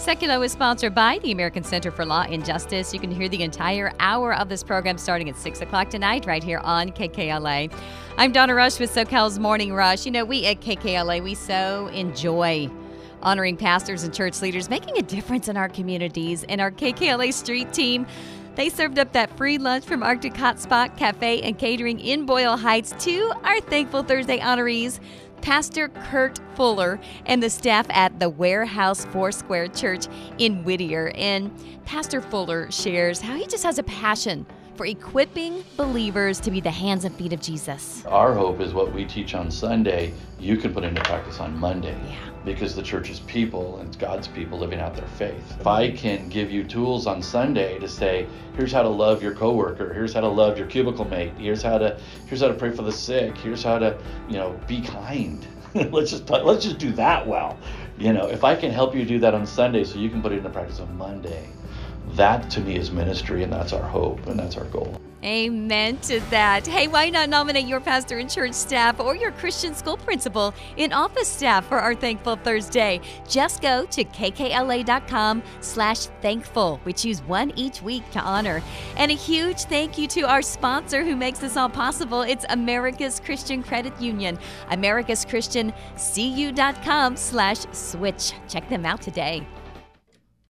Secular is sponsored by the American Center for Law and Justice. You can hear the entire hour of this program starting at 6 o'clock tonight right here on KKLA. I'm Donna Rush with SoCal's Morning Rush. You know, we at KKLA, we so enjoy honoring pastors and church leaders, making a difference in our communities. And our KKLA Street team, they served up that free lunch from Arctic Hot Spot Cafe and Catering in Boyle Heights to our Thankful Thursday honorees, Pastor Kurt Fuller and the staff at the Warehouse Foursquare Church in Whittier. And Pastor Fuller shares how he just has a passion for equipping believers to be the hands and feet of Jesus. Our hope is what we teach on Sunday, you can put into practice on Monday. Because the church is people and it's God's people living out their faith. If I can give you tools on Sunday to say, here's how to love your coworker, here's how to love your cubicle mate, here's how to pray for the sick, here's how to, be kind. let's just do that well. If I can help you do that on Sunday so you can put it into practice on Monday, that to me is ministry, and that's our hope and that's our goal. Amen to that. Hey, why not nominate your pastor and church staff or your Christian school principal and office staff for our Thankful Thursday? Just go to kkla.com/thankful. We choose one each week to honor. And a huge thank you to our sponsor who makes this all possible. It's America's Christian Credit Union. AmericasChristianCU.com/switch. Check them out today.